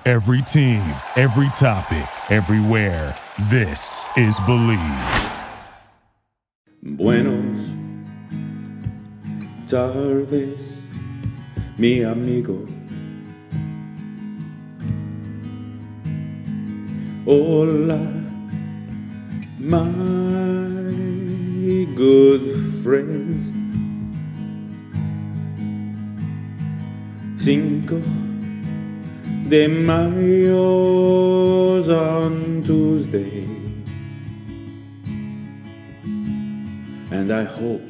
Every team, every topic, everywhere. This is Believe. Buenos tardes, mi amigo. Hola, my good friends. Cinco de Mayo's on Tuesday, and I hope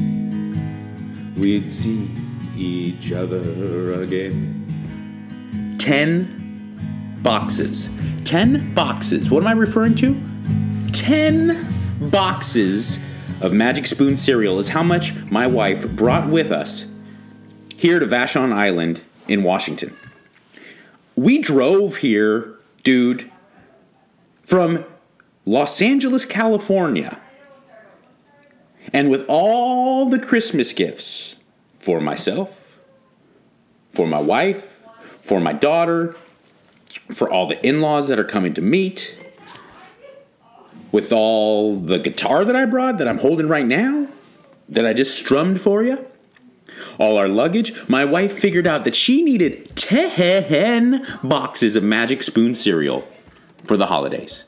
we'd see each other again. 10 boxes. 10 boxes. What am I referring to? 10 boxes of Magic Spoon cereal is how much my wife brought with us here to Vashon Island in Washington. We drove here, dude, from Los Angeles, California. And with all the Christmas gifts for myself, for my wife, for my daughter, for all the in-laws that are coming to meet, with all the guitar that I brought that I'm holding right now, that I just strummed for you, all our luggage, my wife figured out that she needed 10 boxes of Magic Spoon cereal for the holidays.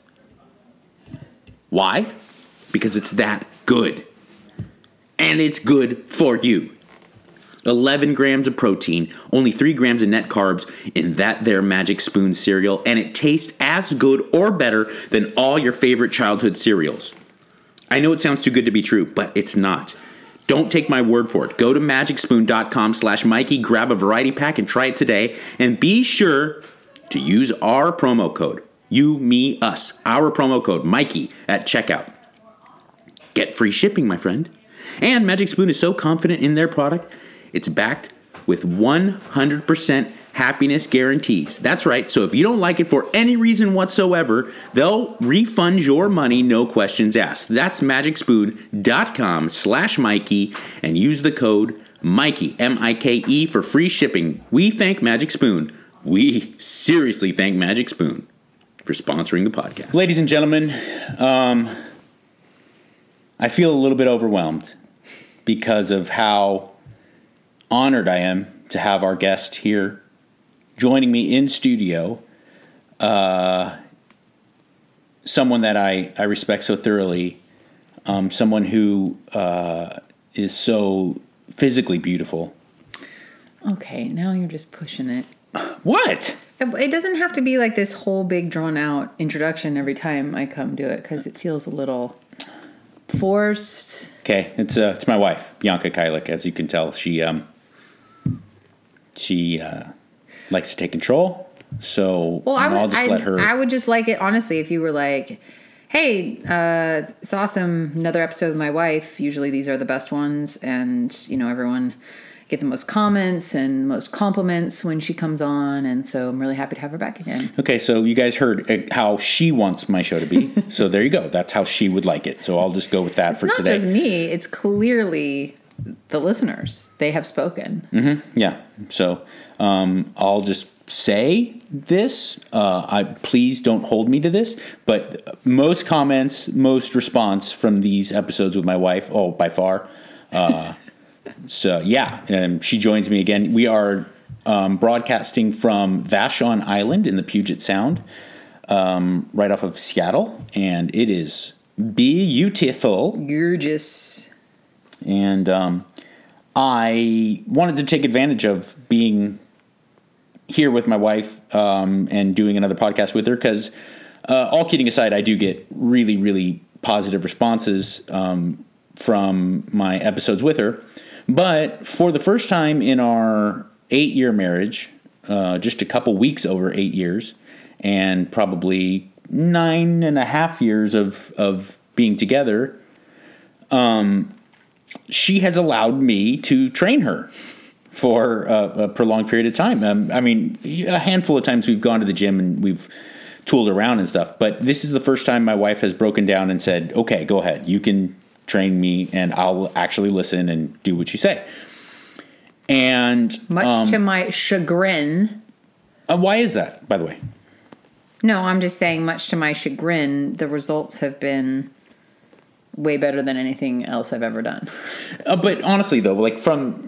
Why? Because it's that good. And it's good for you. 11 grams of protein, only 3 grams of net carbs in that there Magic Spoon cereal, and it tastes as good or better than all your favorite childhood cereals. I know it sounds too good to be true, but it's not. Don't take my word for it. Go to magicspoon.com/Mikey, grab a variety pack, and try it today. And be sure to use our promo code, you, me, us, our promo code, Mikey, at checkout. Get free shipping, my friend. And Magic Spoon is so confident in their product, it's backed with 100% happiness guarantees. That's right. So if you don't like it for any reason whatsoever, they'll refund your money, no questions asked. That's magicspoon.com/Mikey and use the code Mikey, M-I-K-E, for free shipping. We thank Magic Spoon. We seriously thank Magic Spoon for sponsoring the podcast. Ladies and gentlemen, I feel a little bit overwhelmed because of how honored I am to have our guest here joining me in studio, someone that I respect so thoroughly, someone who is so physically beautiful. Okay, now you're just pushing it. What? It doesn't have to be like this whole big drawn out introduction every time I come do it, because it feels a little forced. Okay, it's my wife, Bianca Keilik. As you can tell, she likes to take control. So I'll just let her. I would just like it, honestly, if you were like, hey, it's awesome, another episode with my wife. Usually these are the best ones, and everyone get the most comments and most compliments when she comes on, and so I'm really happy to have her back again. Okay, so you guys heard how she wants my show to be. So there you go. That's how she would like it. So I'll just go with that for today. It's not just me. It's clearly the listeners. They have spoken. Mm-hmm. Yeah. So I'll just say this. Please don't hold me to this. But most comments, most response from these episodes with my wife, by far. So yeah, she joins me again. We are broadcasting from Vashon Island in the Puget Sound, right off of Seattle, and it is beautiful, gorgeous. And I wanted to take advantage of being here with my wife and doing another podcast with her because, all kidding aside, I do get really, really positive responses from my episodes with her. But for the first time in our 8-year marriage, just a couple weeks over 8 years, and probably 9.5 years of being together, she has allowed me to train her for a prolonged period of time. I mean, a handful of times we've gone to the gym and we've tooled around and stuff, but this is the first time my wife has broken down and said, okay, go ahead, you can train me and I'll actually listen and do what you say. And much to my chagrin, Why is that, by the way? No, I'm just saying, much to my chagrin, the results have been way better than anything else I've ever done. But honestly, though, what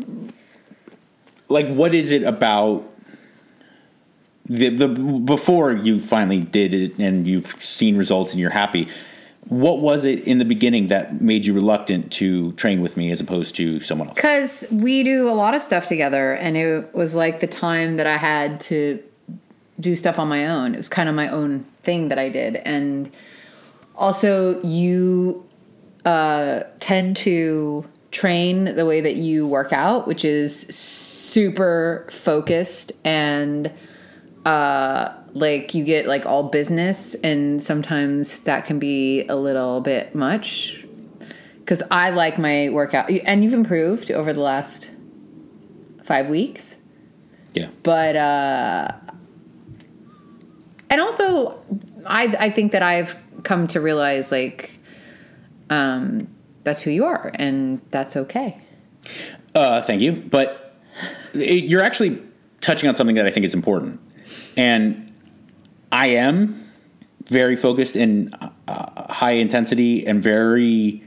is it about the before you finally did it and you've seen results and you're happy? What was it in the beginning that made you reluctant to train with me as opposed to someone else? Because we do a lot of stuff together, and it was like the time that I had to do stuff on my own. It was kind of my own thing that I did. And also, you tend to train the way that you work out, which is super focused, and like you get like all business, and sometimes that can be a little bit much, because I like my workout. And you've improved over the last 5 weeks. Yeah. But and also I think that I've come to realize, like, that's who you are, and that's okay. Thank you. But you're actually touching on something that I think is important. And I am very focused in high intensity and very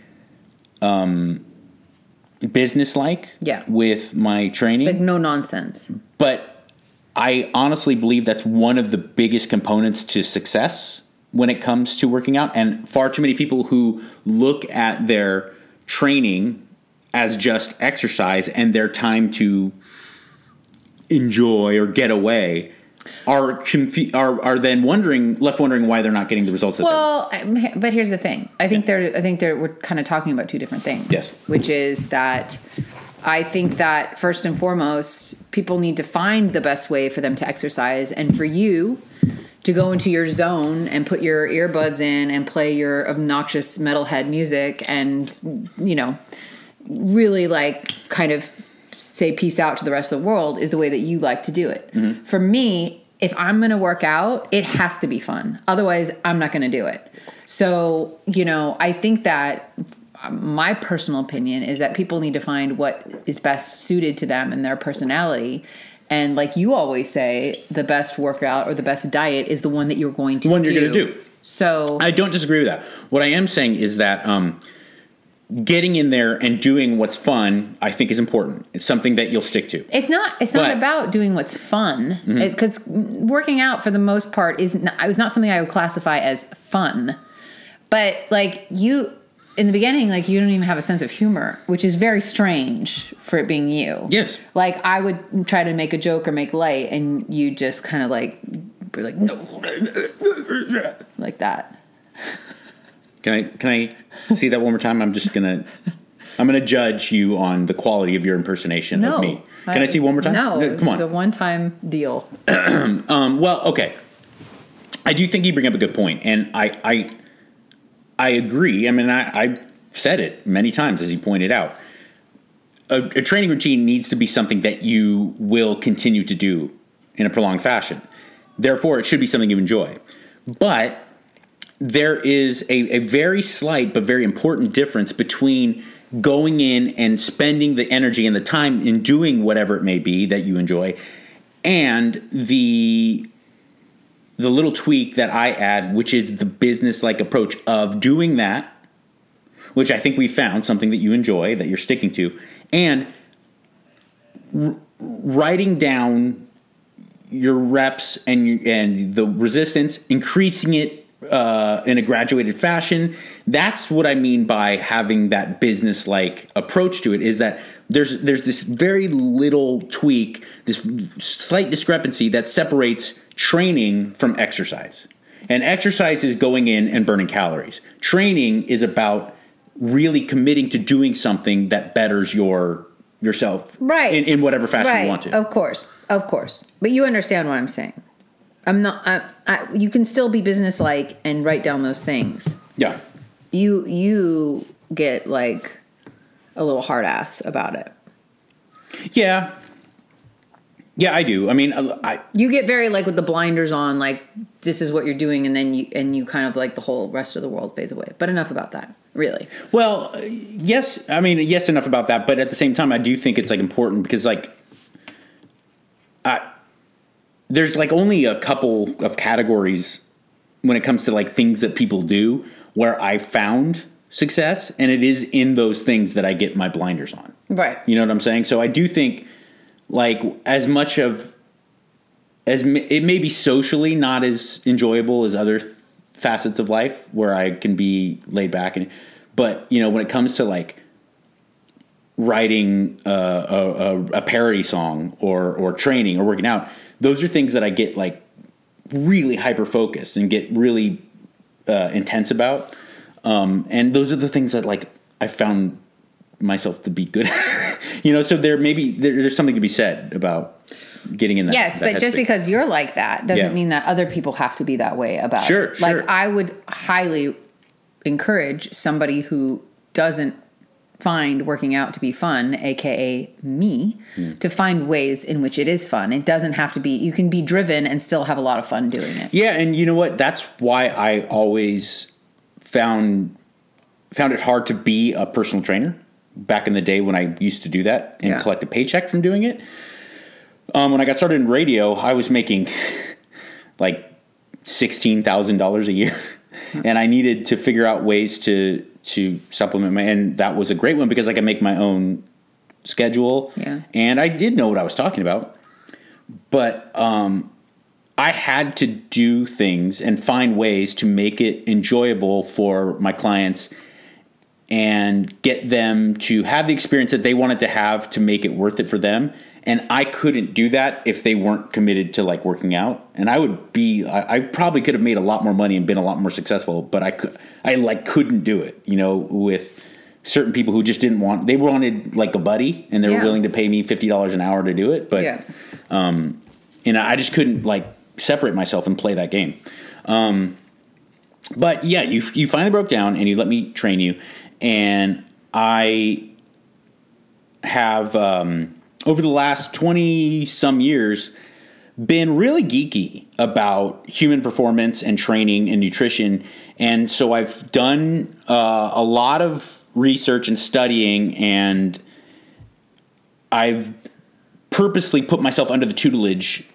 business-like with my training. Like, no nonsense. But I honestly believe that's one of the biggest components to success when it comes to working out. And far too many people who look at their training as just exercise and their time to enjoy or get away are then left wondering why they're not getting the results that but here's the thing. I think we're kind of talking about two different things. Yes. Which is that I think that first and foremost, people need to find the best way for them to exercise, and for you to go into your zone and put your earbuds in and play your obnoxious metalhead music and, you know, really like kind of say peace out to the rest of the world is the way that you like to do it. Mm-hmm. For me, if I'm going to work out, it has to be fun. Otherwise, I'm not going to do it. So, you know, I think that my personal opinion is that people need to find what is best suited to them and their personality. And like you always say, the best workout or the best diet is the one that you're going to do. The one you're going to do. So I don't disagree with that. What I am saying is that getting in there and doing what's fun, I think, is important. It's something that you'll stick to. It's not about doing what's fun. Mm-hmm. It's because working out for the most part it's not something I would classify as fun. But like you, in the beginning, like you don't even have a sense of humor, which is very strange for it being you. Yes. Like I would try to make a joke or make light, and you just kind of like were like no, like that. Can I see that one more time? I'm gonna judge you on the quality of your impersonation of me. Can I see one more time? No, come on. It's a one-time deal. Well, okay. I do think you bring up a good point, and I agree. I mean, I said it many times, as you pointed out. A training routine needs to be something that you will continue to do in a prolonged fashion. Therefore, it should be something you enjoy. But there is a very slight but very important difference between going in and spending the energy and the time in doing whatever it may be that you enjoy, and the little tweak that I add, which is the business-like approach of doing that, which I think we found something that you enjoy, that you're sticking to, and writing down your reps and the resistance, increasing it in a graduated fashion. That's what I mean by having that business-like approach to it, is that there's this very little tweak, this slight discrepancy that separates training from exercise. And exercise is going in and burning calories. Training is about really committing to doing something that betters yourself, right, in whatever fashion you want to. Of course. But you understand what I'm saying. I'm not. You can still be businesslike and write down those things. Yeah. You get like a little hard ass about it. Yeah. Yeah, I do. I mean, you get very like with the blinders on, like this is what you're doing, and then you kind of like the whole rest of the world fades away. But enough about that, really. Well, yes. I mean, yes, enough about that. But at the same time, I do think it's like important because like, there's like only a couple of categories when it comes to like things that people do where I found success, and it is in those things that I get my blinders on. Right. You know what I'm saying? So I do think like as much of it may be socially not as enjoyable as other facets of life where I can be laid back, but you know, when it comes to like writing a parody song or training or working out, those are things that I get like really hyper focused and get really intense about. And those are the things that like I found myself to be good at. You know, so there's something to be said about getting in that. Yes, that but just headspace. because you're like that doesn't Yeah. mean that other people have to be that way about Sure, it. Like sure. I would highly encourage somebody who doesn't find working out to be fun, aka me, to find ways in which it is fun. It doesn't have to be, you can be driven and still have a lot of fun doing it. Yeah, and you know what? That's why I always found it hard to be a personal trainer back in the day when I used to do that and collect a paycheck from doing it. When I got started in radio, I was making like $16,000 a year, and I needed to figure out ways to supplement and that was a great one because I could make my own schedule. Yeah. And I did know what I was talking about, but I had to do things and find ways to make it enjoyable for my clients and get them to have the experience that they wanted to have to make it worth it for them. And I couldn't do that if they weren't committed to like working out. And I probably could have made a lot more money and been a lot more successful, but I couldn't do it, you know, with certain people who just they wanted like a buddy and they were willing to pay me $50 an hour to do it. But, and I just couldn't like separate myself and play that game. But yeah, you finally broke down and you let me train you. And I have, over the last 20 some years, been really geeky about human performance and training and nutrition. And so I've done a lot of research and studying, and I've purposely put myself under the tutelage,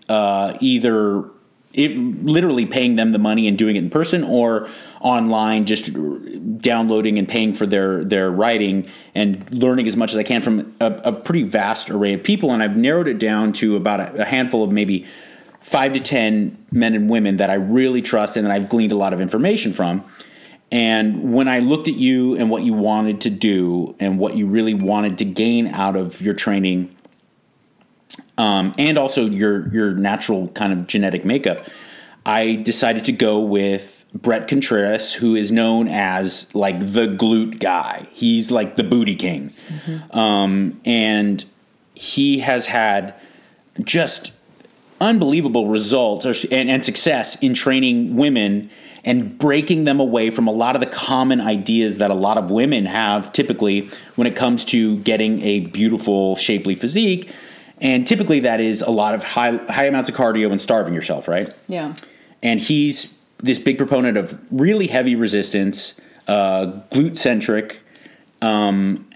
literally paying them the money and doing it in person or online, just downloading and paying for their writing and learning as much as I can from a pretty vast array of people. And I've narrowed it down to about a handful of maybe 5 to 10 men and women that I really trust and that I've gleaned a lot of information from. And when I looked at you and what you wanted to do and what you really wanted to gain out of your training, and also your natural kind of genetic makeup, I decided to go with Brett Contreras, who is known as like the glute guy. He's like the booty king. Mm-hmm. And he has had just unbelievable results and success in training women and breaking them away from a lot of the common ideas that a lot of women have typically when it comes to getting a beautiful, shapely physique. And typically that is a lot of high amounts of cardio and starving yourself, right? Yeah. And he's this big proponent of really heavy resistance, glute-centric, and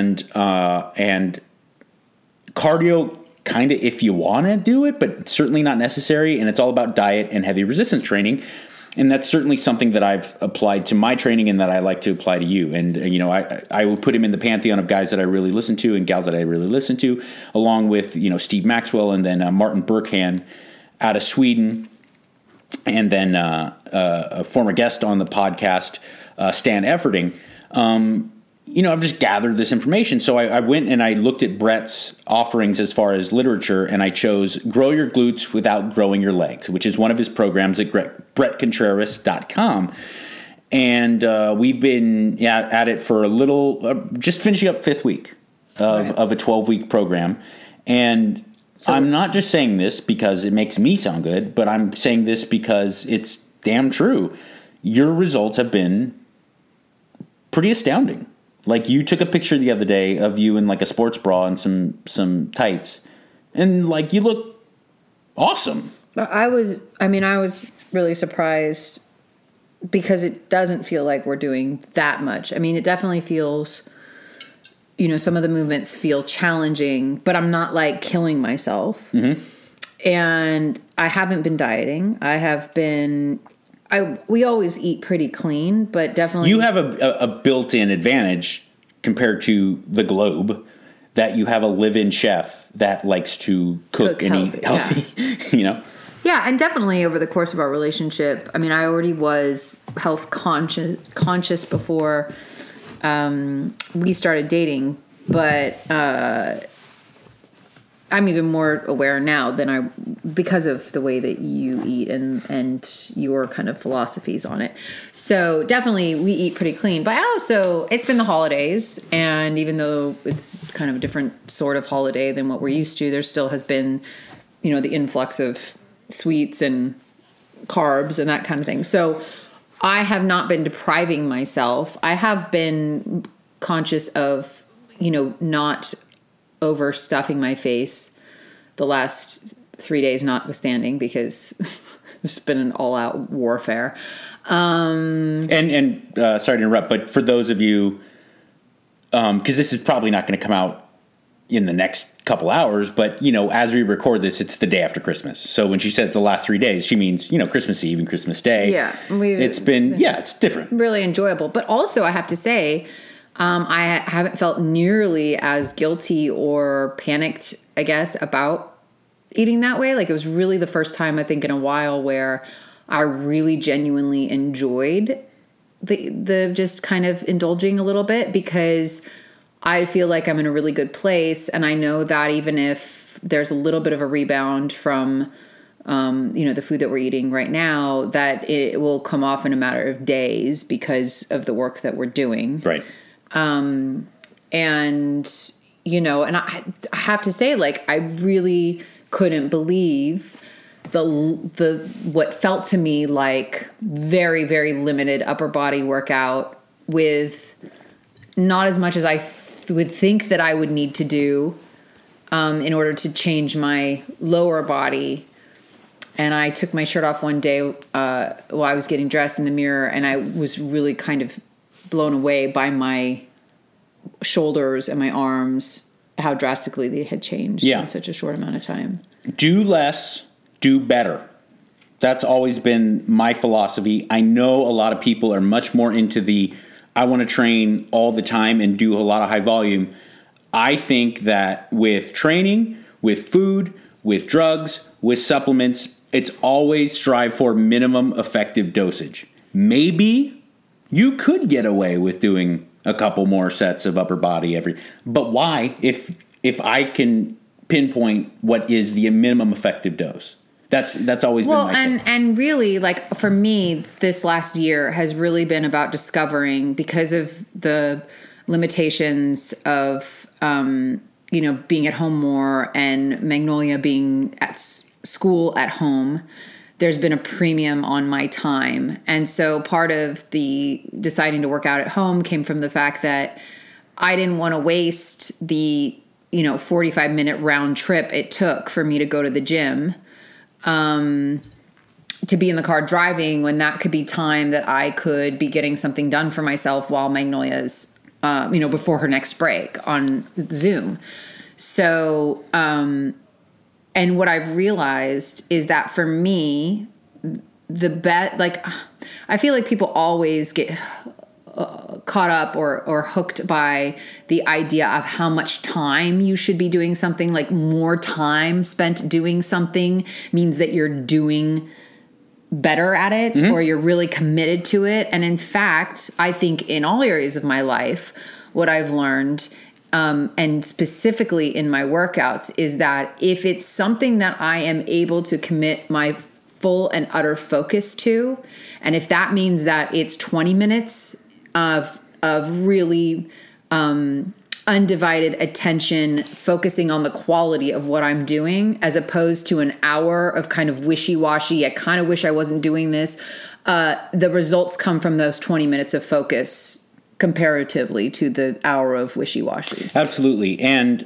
cardio kind of if you want to do it, but certainly not necessary. And it's all about diet and heavy resistance training. And that's certainly something that I've applied to my training and that I like to apply to you. And, you know, I would put him in the pantheon of guys that I really listen to and gals that I really listen to, along with, you know, Steve Maxwell and then Martin Burkhan out of Sweden. And then a former guest on the podcast, Stan Efferding. You know, I've just gathered this information. So I went and I looked at Brett's offerings as far as literature, and I chose Grow Your Glutes Without Growing Your Legs, which is one of his programs at BrettContreras.com. And we've been at it for a little, just finishing up 5th week of a 12-week program. And I'm not just saying this because it makes me sound good, but I'm saying this because it's damn true. Your results have been pretty astounding. Like, you took a picture the other day of you in like a sports bra and some tights, and like, you look awesome. I was really surprised because it doesn't feel like we're doing that much. I mean, it definitely feels, you know, some of the movements feel challenging, but I'm not like killing myself. Mm-hmm. And I haven't been dieting. We always eat pretty clean, but definitely. You have a built-in advantage compared to the globe, that you have a live-in chef that likes to cook and eat healthy, you know? Yeah, and definitely over the course of our relationship, I mean, I already was health conscious before we started dating, but I'm even more aware now because of the way that you eat and your kind of philosophies on it. So definitely we eat pretty clean, but it's been the holidays, and even though it's kind of a different sort of holiday than what we're used to, there still has been, the influx of sweets and carbs and that kind of thing. So I have not been depriving myself. I have been conscious of, not overstuffing my face the last 3 days notwithstanding, because it's been an all-out warfare. And sorry to interrupt, but for those of you, because this is probably not going to come out in the next couple hours, but as we record this, it's the day after Christmas. So when she says the last 3 days, she means Christmas Eve and Christmas Day. Yeah, it's different, really enjoyable. But also, I have to say, I haven't felt nearly as guilty or panicked, I guess, about eating that way. Like, it was really the first time, I think, in a while where I really genuinely enjoyed the just kind of indulging a little bit, because I feel like I'm in a really good place. And I know that even if there's a little bit of a rebound from, the food that we're eating right now, that it will come off in a matter of days because of the work that we're doing. Right. And I have to say, like, I really couldn't believe the what felt to me like very, very limited upper body workout with not as much as I would think that I would need to do in order to change my lower body. And I took my shirt off one day while I was getting dressed in the mirror, and I was really kind of blown away by my shoulders and my arms, how drastically they had changed in such a short amount of time. Do less, do better. That's always been my philosophy. I know a lot of people are much more into I want to train all the time and do a lot of high volume. I think that with training, with food, with drugs, with supplements, it's always strive for minimum effective dosage. Maybe you could get away with doing a couple more sets of upper body but why if I can pinpoint what is the minimum effective dose? That's always been my thing. And really, like, for me, this last year has really been about discovering, because of the limitations of being at home more and Magnolia being at school at home, there's been a premium on my time. And so part of the deciding to work out at home came from the fact that I didn't want to waste the 45-minute round trip it took for me to go to the gym, to be in the car driving, when that could be time that I could be getting something done for myself while Magnolia's, before her next break on Zoom. So, and what I've realized is that for me, I feel like people always get caught up or hooked by the idea of how much time you should be doing something. Like, more time spent doing something means that you're doing better at it, or you're really committed to it. And in fact, I think in all areas of my life, what I've learned, and specifically in my workouts, is that if it's something that I am able to commit my full and utter focus to, and if that means that it's 20 minutes of really undivided attention, focusing on the quality of what I'm doing, as opposed to an hour of kind of wishy-washy, I kind of wish I wasn't doing this, the results come from those 20 minutes of focus comparatively to the hour of wishy-washy. Absolutely. And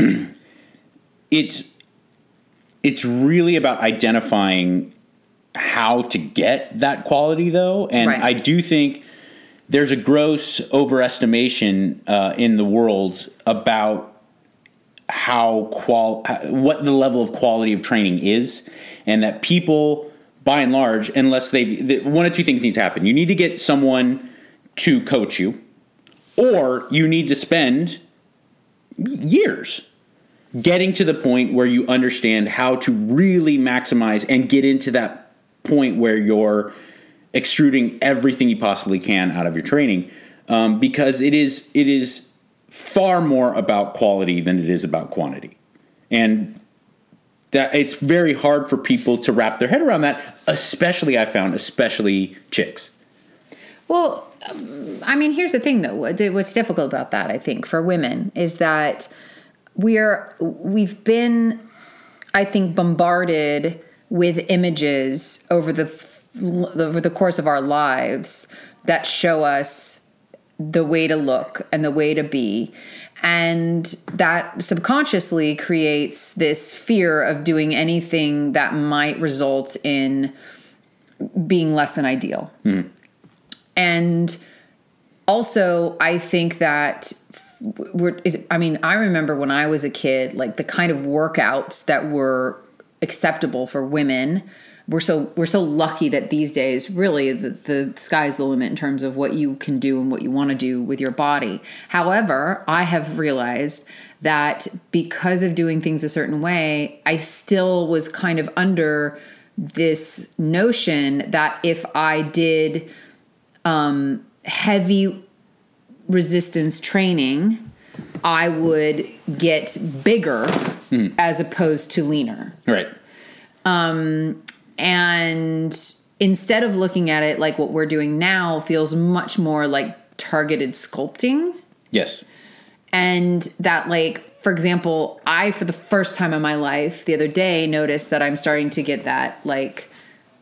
it's really about identifying how to get that quality, though. And right. I do think there's a gross overestimation in the world about what the level of quality of training is, and that people, by and large, unless one of two things needs to happen. You need to get someone to coach you, or you need to spend years getting to the point where you understand how to really maximize and get into that point where you're extruding everything you possibly can out of your training, because it is far more about quality than it is about quantity. And that it's very hard for people to wrap their head around that, especially chicks. Well, I mean, here's the thing, though. What's difficult about that, I think, for women is that we've been, I think, bombarded with images over the course of our lives that show us the way to look and the way to be. And that subconsciously creates this fear of doing anything that might result in being less than ideal. Mm. And also, I think that I remember when I was a kid, like the kind of workouts that were acceptable for women. We're so lucky that these days, really, the sky's the limit in terms of what you can do and what you want to do with your body. However, I have realized that because of doing things a certain way, I still was kind of under this notion that if I did heavy resistance training, I would get bigger as opposed to leaner. Right. And instead of looking at it like what we're doing now feels much more like targeted sculpting. Yes. And that, like, for example, I, for the first time in my life the other day, noticed that I'm starting to get that, like,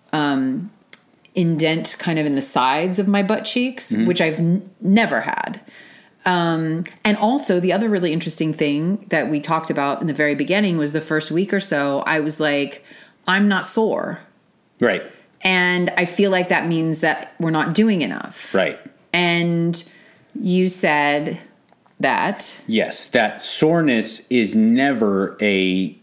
indent kind of in the sides of my butt cheeks, which I've never had. And also the other really interesting thing that we talked about in the very beginning was the first week or so, I was like, I'm not sore. Right. And I feel like that means that we're not doing enough. Right. And you said that. Yes, that soreness is never a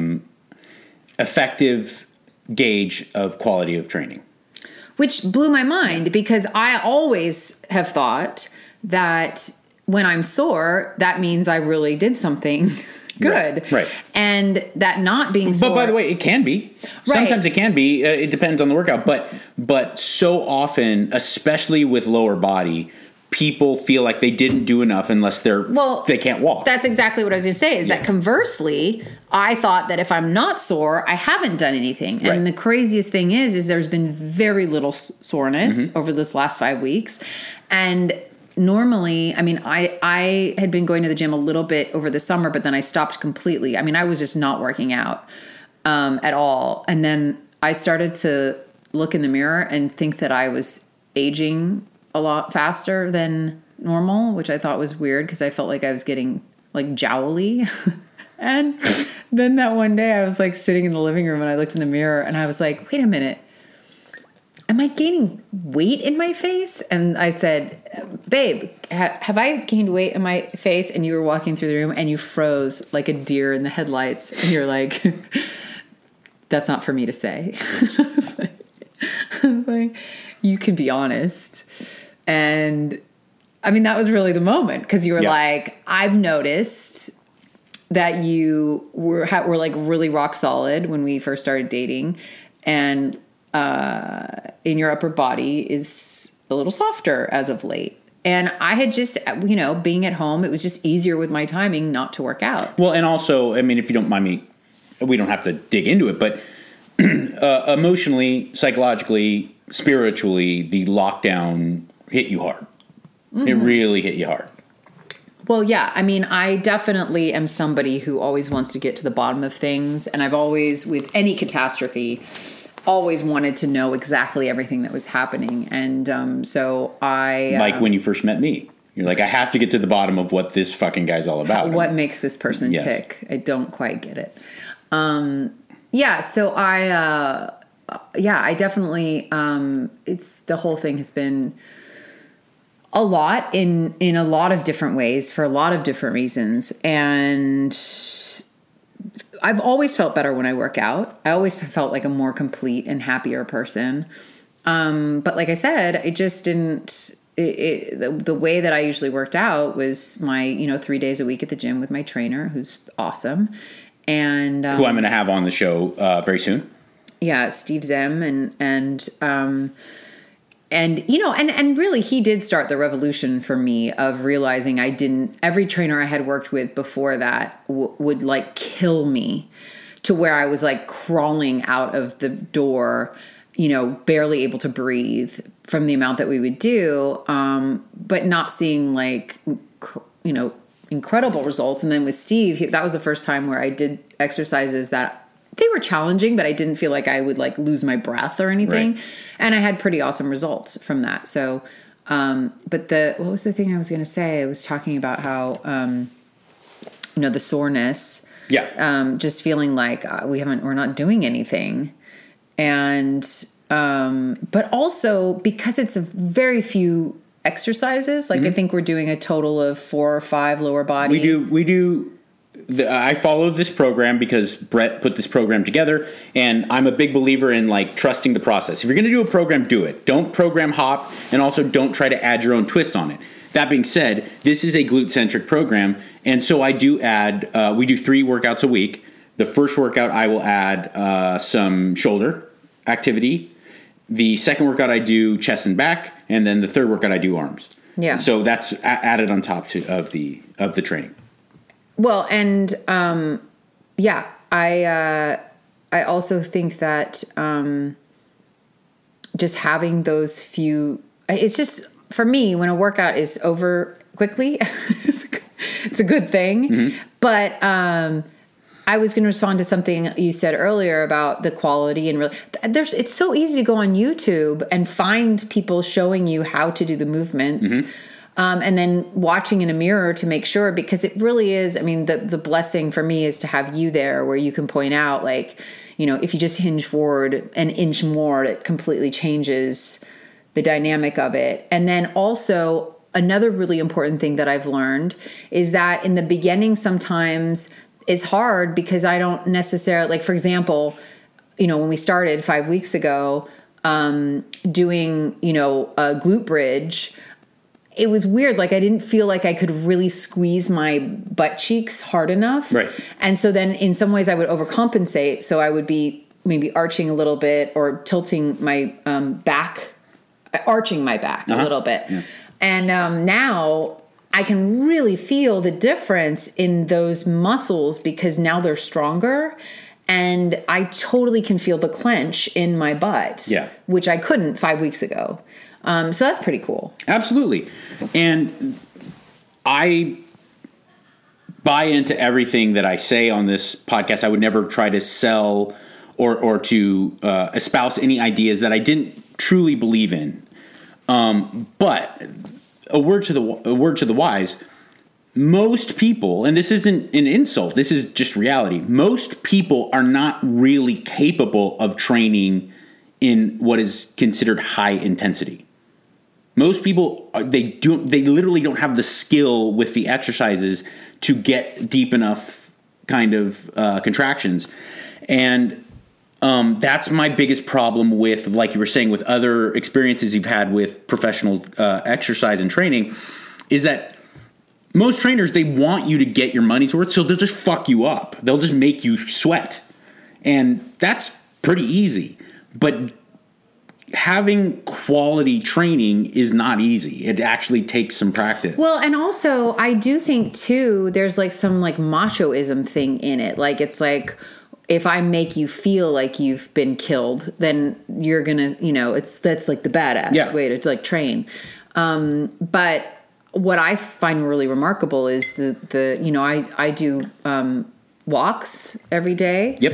effective gauge of quality of training. Which blew my mind, because I always have thought that when I'm sore, that means I really did something good. Right. And that not being sore. But by the way, it can be. Right. Sometimes it can be. It depends on the workout. But so often, especially with lower body, people feel like they didn't do enough unless they can't walk. That's exactly what I was going to say, is that conversely, I thought that if I'm not sore, I haven't done anything. And the craziest thing is there's been very little soreness over this last 5 weeks. And normally, I mean, I had been going to the gym a little bit over the summer, but then I stopped completely. I mean, I was just not working out at all. And then I started to look in the mirror and think that I was aging a lot faster than normal, which I thought was weird because I felt like I was getting like jowly. And then that one day I was like sitting in the living room and I looked in the mirror and I was like, wait a minute. Am I gaining weight in my face? And I said, babe, have I gained weight in my face? And you were walking through the room and you froze like a deer in the headlights. And you're like, that's not for me to say. I was like, you can be honest. And I mean, that was really the moment, because you were like, I've noticed that you were like really rock solid when we first started dating. And in your upper body is a little softer as of late. And I had just, being at home, it was just easier with my timing not to work out. Well, and also, I mean, if you don't mind me, we don't have to dig into it, but emotionally, psychologically, spiritually, the lockdown hit you hard. Mm-hmm. It really hit you hard. Well, yeah. I mean, I definitely am somebody who always wants to get to the bottom of things. And I've always, with any catastrophe, always wanted to know exactly everything that was happening. And so I... like when you first met me. You're like, I have to get to the bottom of what this fucking guy's all about. What makes this person tick? I don't quite get it. So I definitely... it's the whole thing has been A lot in a lot of different ways for a lot of different reasons. And I've always felt better when I work out. I always felt like a more complete and happier person. But like I said, it just didn't, the way that I usually worked out was my, 3 days a week at the gym with my trainer, who's awesome. And who I'm going to have on the show very soon. Yeah, Steve Zem. And really he did start the revolution for me of realizing every trainer I had worked with before that would like kill me to where I was like crawling out of the door, barely able to breathe from the amount that we would do, but not seeing like, incredible results. And then with Steve, that was the first time where I did exercises that they were challenging, but I didn't feel like I would like lose my breath or anything. Right. And I had pretty awesome results from that. So, but what was the thing I was going to say? I was talking about how, the soreness, just feeling like we're not doing anything. And, but also because it's a very few exercises, like I think we're doing a total of 4 or 5 lower body. We do. I followed this program because Brett put this program together, and I'm a big believer in like trusting the process. If you're going to do a program, do it. Don't program hop, and also don't try to add your own twist on it. That being said, this is a glute-centric program, and so I do add, we do 3 workouts a week. The first workout, I will add some shoulder activity. The second workout, I do chest and back, and then the third workout, I do arms. Yeah. So that's added on top of the training. Well, and I also think that just having those few, it's just for me when a workout is over quickly, it's a good thing. Mm-hmm. But I was going to respond to something you said earlier about the quality and it's so easy to go on YouTube and find people showing you how to do the movements. Mm-hmm. And then watching in a mirror to make sure, because it really is, I mean, the blessing for me is to have you there where you can point out, like, if you just hinge forward an inch more, it completely changes the dynamic of it. And then also another really important thing that I've learned is that in the beginning, sometimes it's hard because I don't necessarily, like, for example, when we started 5 weeks ago, doing, a glute bridge, it was weird. Like I didn't feel like I could really squeeze my butt cheeks hard enough. Right. And so then in some ways I would overcompensate. So I would be maybe arching a little bit or tilting my back, arching my back a little bit. Yeah. And now I can really feel the difference in those muscles because now they're stronger. And I totally can feel the clench in my butt, which I couldn't 5 weeks ago. So that's pretty cool. Absolutely. And I buy into everything that I say on this podcast. I would never try to sell or to espouse any ideas that I didn't truly believe in. But a word to the wise, most people, and this isn't an insult, this is just reality. Most people are not really capable of training in what is considered high intensity. Most people, they literally don't have the skill with the exercises to get deep enough kind of contractions. And that's my biggest problem with, like you were saying, with other experiences you've had with professional exercise and training, is that most trainers, they want you to get your money's worth, so they'll just fuck you up. They'll just make you sweat. And that's pretty easy. But having quality training is not easy. It actually takes some practice. Well, and also I do think too, there's like some like machoism thing in it. Like it's like, if I make you feel like you've been killed, then you're gonna, that's like the badass way to like train. But what I find really remarkable is I do walks every day. Yep.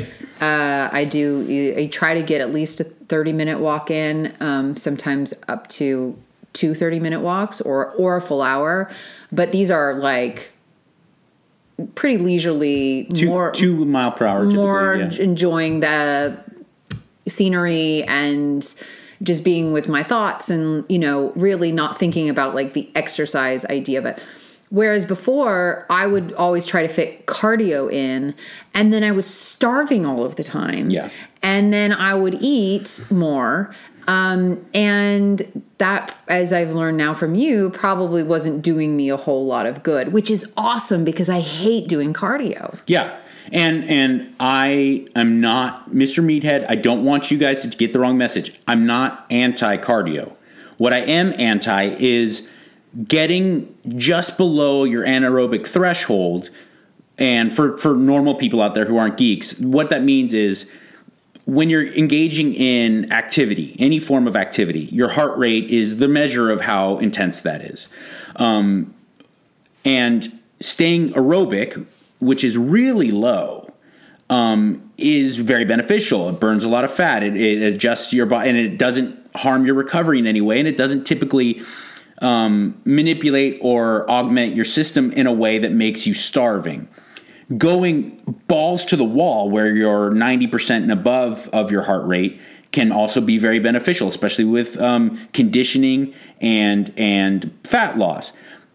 I try to get at least a 30-minute walk in, sometimes up to 2 30-minute walks or a full hour. But these are like pretty leisurely, 2 mile per hour, more enjoying the scenery and just being with my thoughts and, you know, really not thinking about like the exercise idea of it. Whereas before, I would always try to fit cardio in, and then I was starving all of the time. Yeah. And then I would eat more. And that, as I've learned now from you, probably wasn't doing me a whole lot of good, which is awesome because I hate doing cardio. Yeah. And I am not Mr. Meathead. I don't want you guys to get the wrong message. I'm not anti-cardio. What I am anti is getting just below your anaerobic threshold. And for normal people out there who aren't geeks, what that means is when you're engaging in activity, any form of activity, your heart rate is the measure of how intense that is. And staying aerobic, which is really low, is very beneficial. It burns a lot of fat. It adjusts your body, and it doesn't harm your recovery in any way. And it doesn't typically manipulate or augment your system in a way that makes you starving. Going balls to the wall where you're 90% and above of your heart rate can also be very beneficial, especially with conditioning and fat loss.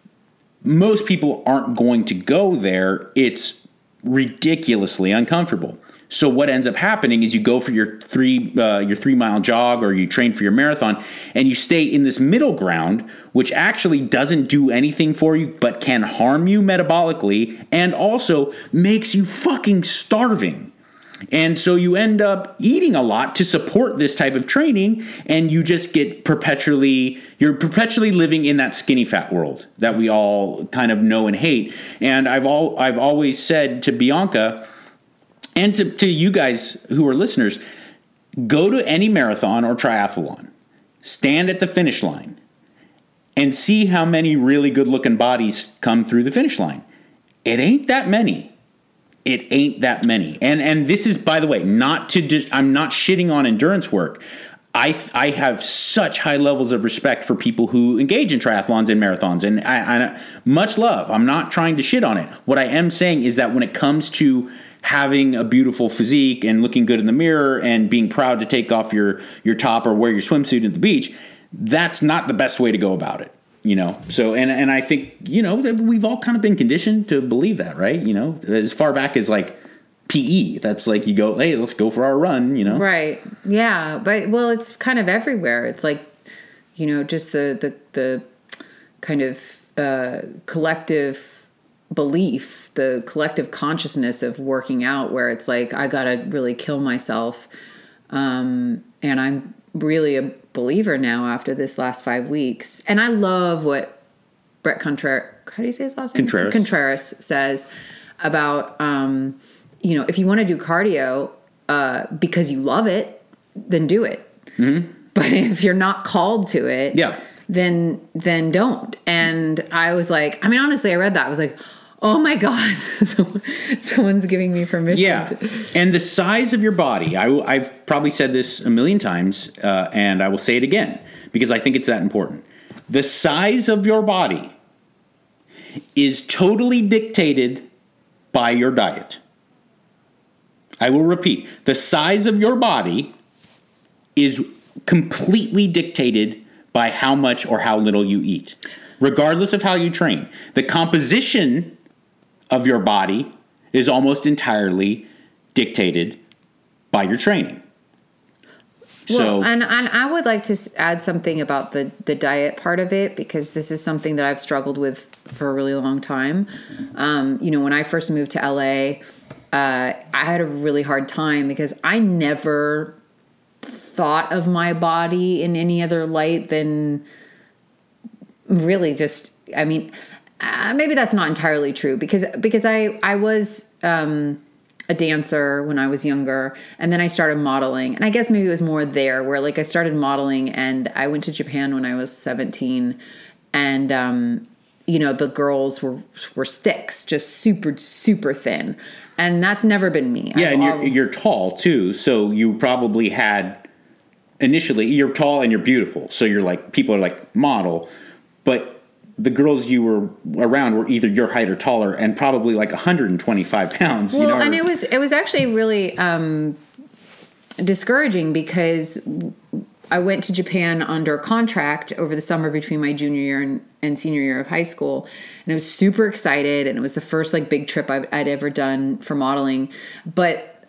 Most people aren't going to go there. It's ridiculously uncomfortable. So what ends up happening is you go for your 3 mile jog, or you train for your marathon, and you stay in this middle ground, which actually doesn't do anything for you, but can harm you metabolically and also makes you fucking starving. And so you end up eating a lot to support this type of training, and you just get perpetually living in that skinny fat world that we all kind of know and hate. And I've always said to Bianca, and to you guys who are listeners, go to any marathon or triathlon, stand at the finish line, and see how many really good-looking bodies come through the finish line. It ain't that many. It ain't that many. And this is, by the way, I'm not shitting on endurance work. I have such high levels of respect for people who engage in triathlons and marathons, and I much love. I'm not trying to shit on it. What I am saying is that when it comes to having a beautiful physique and looking good in the mirror and being proud to take off your top or wear your swimsuit at the beach, that's not the best way to go about it, you know? So, and I think, you know, we've all kind of been conditioned to believe that, right? You know, as far back as like PE, that's like you go, hey, let's go for our run, you know? Right. Yeah. But, well, it's kind of everywhere. It's like, you know, just the kind of collective belief, the collective consciousness of working out, where it's like, I gotta really kill myself. And I'm really a believer now after this last 5 weeks. And I love what Brett Contreras, how do you say his last name? Contreras says about, you know, if you want to do cardio because you love it, then do it. Mm-hmm. But if you're not called to it, then don't. And I was like, I mean, honestly, I read that. I was like, oh my God, someone's giving me permission. Yeah. And the size of your body, I've probably said this a million times, and I will say it again because I think it's that important. The size of your body is totally dictated by your diet. I will repeat. The size of your body is completely dictated by how much or how little you eat, regardless of how you train. The composition of your body is almost entirely dictated by your training. Well, and I would like to add something about the diet part of it, because this is something that I've struggled with for a really long time. You know, when I first moved to LA, I had a really hard time because I never thought of my body in any other light than really just, I mean, maybe that's not entirely true because I was a dancer when I was younger, and then I started modeling, and I guess maybe it was more there where like I started modeling, and I went to Japan when I was 17, and you know, the girls were sticks, just super, super thin, and that's never been me. Yeah, and you're tall too, so you probably had initially, you're tall and you're beautiful, so you're like, people are like, model, but the girls you were around were either your height or taller, and probably like 125 pounds. Well, you know? And it was actually really discouraging because I went to Japan under contract over the summer between my junior year and senior year of high school. And I was super excited. And it was the first like big trip I'd ever done for modeling. But,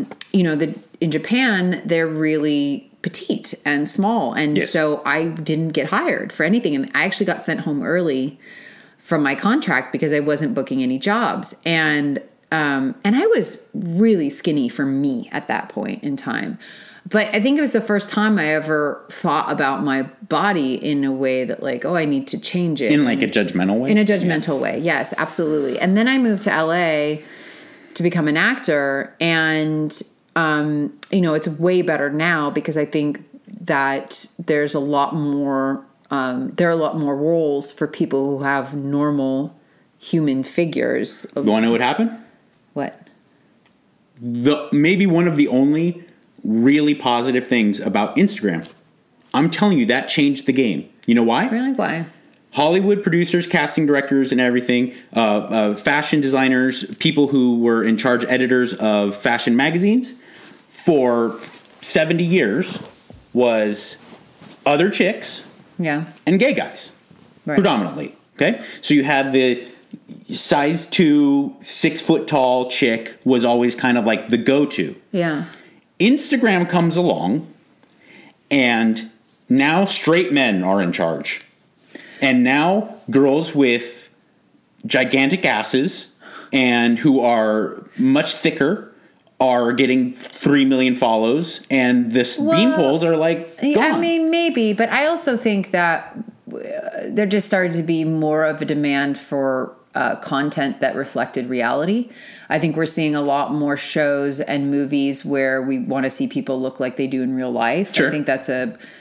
in Japan, they're really petite and small. And so I didn't get hired for anything. And I actually got sent home early from my contract because I wasn't booking any jobs. And I was really skinny for me at that point in time. But I think it was the first time I ever thought about my body in a way that like, oh, I need to change it. In like a judgmental way? In a judgmental way. Yes, absolutely. And then I moved to LA to become an actor. And, it's way better now because I think that there's a lot more, there are a lot more roles for people who have normal human figures. You want to know what happened? What? Maybe one of the only really positive things about Instagram. I'm telling you, that changed the game. You know why? Really? Why? Hollywood producers, casting directors, and everything, fashion designers, people who were in charge editors of fashion magazines for 70 years was other chicks and gay guys, predominantly. Okay? So you had the size 2, 6 foot tall chick was always kind of like the go-to. Yeah. Instagram comes along, and now straight men are in charge. And now girls with gigantic asses and who are much thicker are getting 3 million follows, and the beanpoles are like gone. I mean, maybe, but I also think that there just started to be more of a demand for content that reflected reality. I think we're seeing a lot more shows and movies where we want to see people look like they do in real life. Sure. I think that's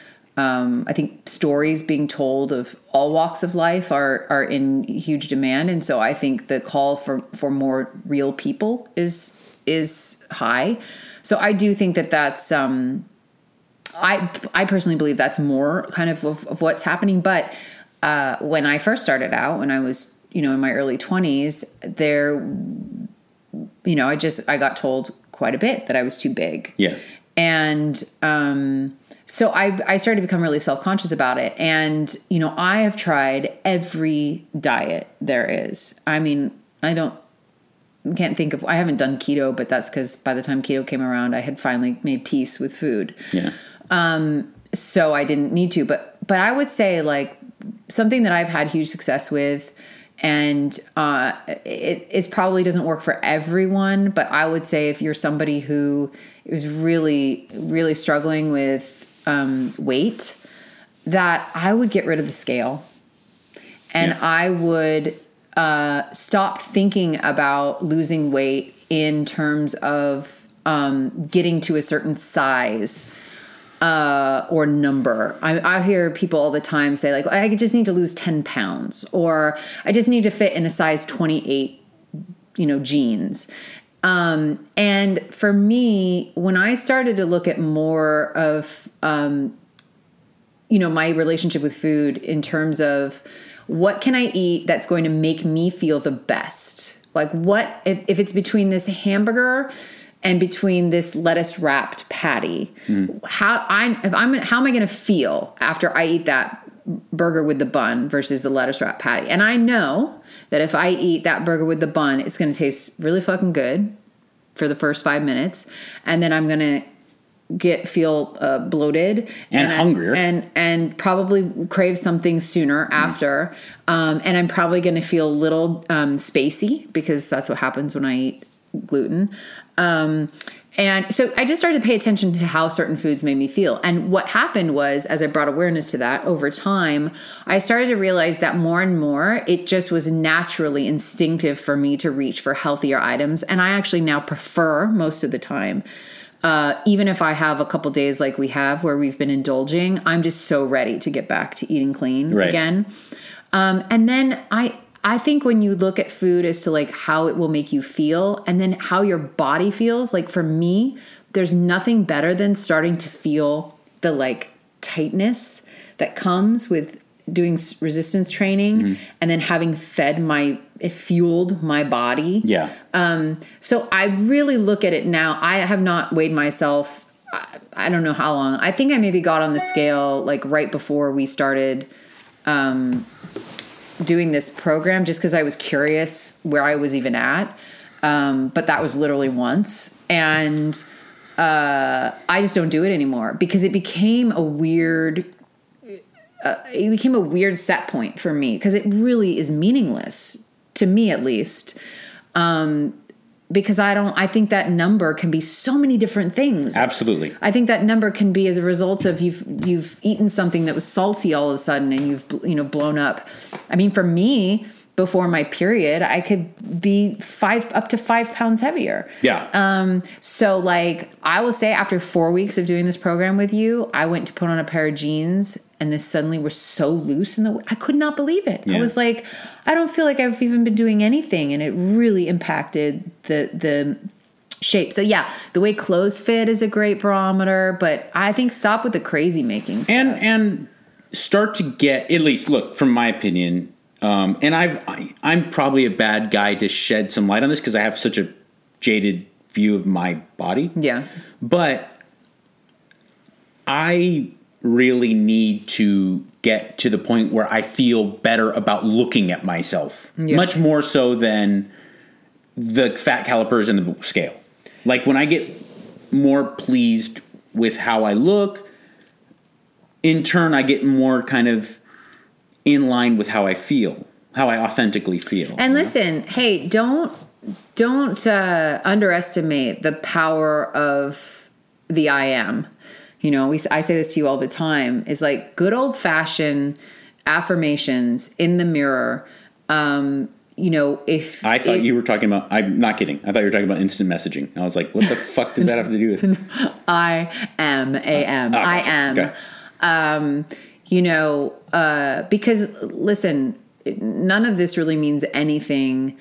I think stories being told of all walks of life are in huge demand. And so I think the call for more real people is high. So I do think that's, I personally believe that's more kind of what's happening. But when I first started out, when I was, in my early 20s, I got told quite a bit that I was too big. Yeah. And so I started to become really self-conscious about it. And, I have tried every diet there is. I mean, I haven't done keto, but that's because by the time keto came around, I had finally made peace with food. Yeah. So I didn't need to, but I would say like something that I've had huge success with, and it probably doesn't work for everyone, but I would say if you're somebody who is really, really struggling with weight, that I would get rid of the scale. And I would stop thinking about losing weight in terms of getting to a certain size or number. I hear people all the time say like, I just need to lose 10 pounds, or I just need to fit in a size 28, jeans. And for me, when I started to look at more of, my relationship with food in terms of what can I eat that's going to make me feel the best? Like what, if it's between this hamburger and between this lettuce wrapped patty, how am I going to feel after I eat that burger with the bun versus the lettuce wrapped patty? And I know that if I eat that burger with the bun, it's going to taste really fucking good for the first 5 minutes. And then I'm going to feel bloated and hungrier and probably crave something sooner after. And I'm probably going to feel a little spacey because that's what happens when I eat gluten. And so I just started to pay attention to how certain foods made me feel. And what happened was, as I brought awareness to that over time, I started to realize that more and more, it just was naturally instinctive for me to reach for healthier items. And I actually now prefer most of the time, even if I have a couple days like we have where we've been indulging, I'm just so ready to get back to eating clean again. And then I think when you look at food as to like how it will make you feel and then how your body feels, like for me, there's nothing better than starting to feel the like tightness that comes with doing resistance training and then having it fueled my body. Yeah. So I really look at it now. I have not weighed myself I don't know how long. I think I maybe got on the scale like right before we started doing this program, just because I was curious where I was even at. But that was literally once. And I just don't do it anymore because it became a weird set point for me, because it really is meaningless to me, at least. Because I think that number can be so many different things. Absolutely. I think that number can be as a result of you've eaten something that was salty all of a sudden and you've blown up. I mean, for me, before my period, I could be up to 5 pounds heavier. Yeah. So like I will say, after 4 weeks of doing this program with you, I went to put on a pair of jeans and this suddenly were so loose I could not believe it. Yeah. I was like, I don't feel like I've even been doing anything. And it really impacted the shape. So yeah, the way clothes fit is a great barometer, but I think stop with the crazy making stuff. And start to get, at least look, from my opinion, and I'm probably a bad guy to shed some light on this because I have such a jaded view of my body. Yeah. But I really need to get to the point where I feel better about looking at myself. Yeah. Much more so than the fat calipers and the scale. Like when I get more pleased with how I look, in turn I get more kind of in line with how I feel, how I authentically feel. And listen, hey, don't underestimate the power of the I am. You know, I say this to you all the time, is like good old fashioned affirmations in the mirror. You know, you were talking about, I'm not kidding. I thought you were talking about instant messaging. I was like, what the fuck does that have to do with? I am, A-M. Gotcha. I am. Okay. You know, because listen, none of this really means anything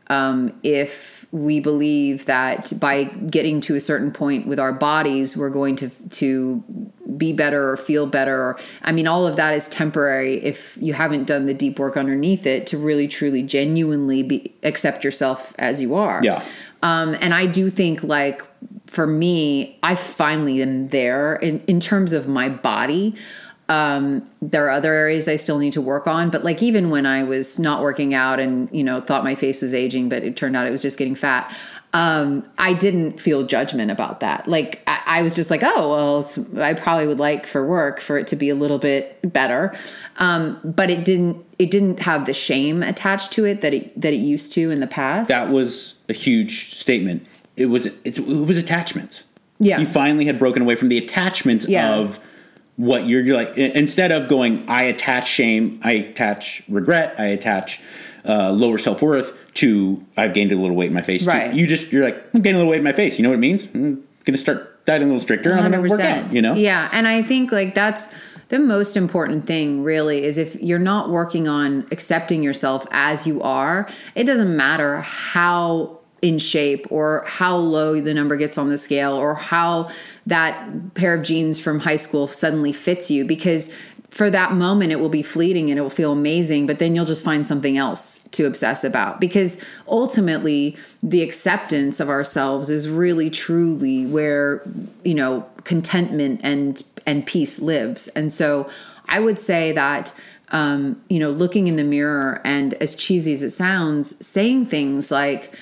if we believe that by getting to a certain point with our bodies, we're going to be better or feel better. I mean, all of that is temporary if you haven't done the deep work underneath it to really, truly, genuinely accept yourself as you are. Yeah. And I do think, like, for me, I finally am there in terms of my body. There are other areas I still need to work on, but like even when I was not working out and, you know, thought my face was aging, but it turned out it was just getting fat. I didn't feel judgment about that. Like I was just like, oh, well, I probably would like for it to be a little bit better. But it didn't have the shame attached to it that it used to in the past. That was a huge statement. It was attachments. Yeah. You finally had broken away from the attachments of what you're like, instead of going, I attach shame, I attach regret, I attach lower self-worth to I've gained a little weight in my face. Right. You're like, I'm gaining a little weight in my face. You know what it means? I'm going to start dieting a little stricter and I'm going to work out, you know? Yeah. And I think like that's the most important thing really is if you're not working on accepting yourself as you are, it doesn't matter how in shape or how low the number gets on the scale or how that pair of jeans from high school suddenly fits you, because for that moment it will be fleeting and it will feel amazing, but then you'll just find something else to obsess about, because ultimately the acceptance of ourselves is really truly where, you know, contentment and peace lives. And so I would say that you know, looking in the mirror and, as cheesy as it sounds, saying things like